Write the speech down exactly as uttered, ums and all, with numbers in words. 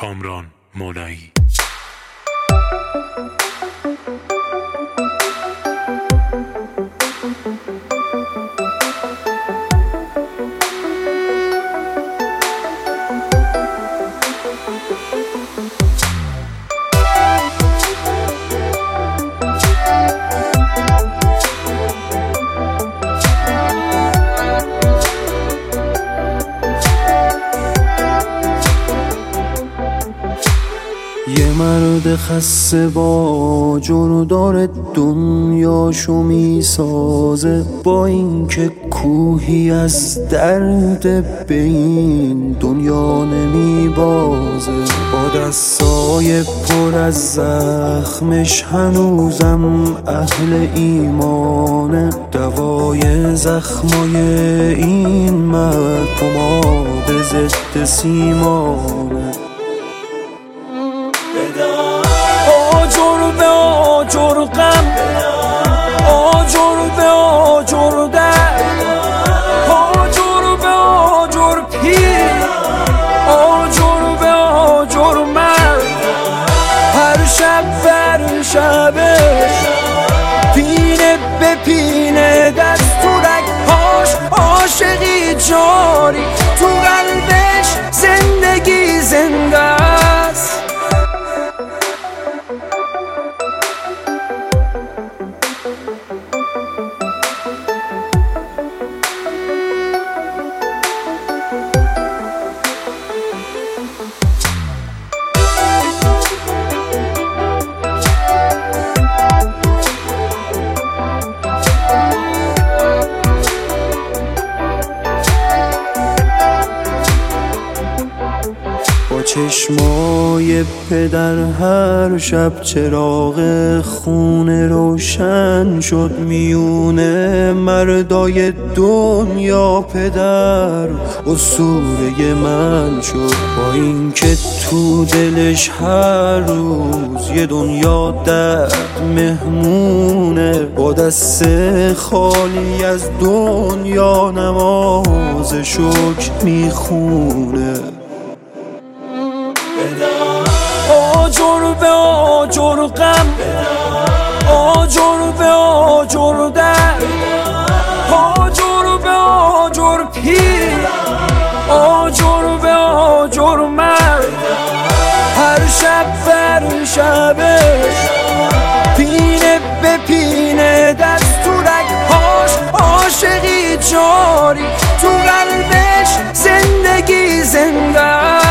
کامران مولایی. یه مرد خسته با جور داره دنیاشو میسازه، با اینکه کوهی از درد به این دنیا نمیبازه. با دستای پر از زخمش هنوزم اهل ایمانه، دوای زخمای این مرد پماد ضد سیمانه. آجر به آجر غم، آجر به آجر درد، آجر به آجر پیر، آجر به آجر مرد. هر شب بر شبش پینه به پینه، دستورک هاش عاشقی جاری، تو قلبش زندگی زنده است. چشمای پدر هر شب چراغ خونه روشن شد، میونه مردای دنیا پدر اسطوره من شد. با اینکه تو دلش هر روز یه دنیا درد مهمونه، با دست خالی از دنیا نماز شکر میخونه. آجر به آجر غم، آجر به آجر درد، آجر به آجر پیر، آجر به آجر مرد. هر شب بر شبش پینه به پینه، دستورک هاش عاشقی جاری، تو قلبش زندگی زنده.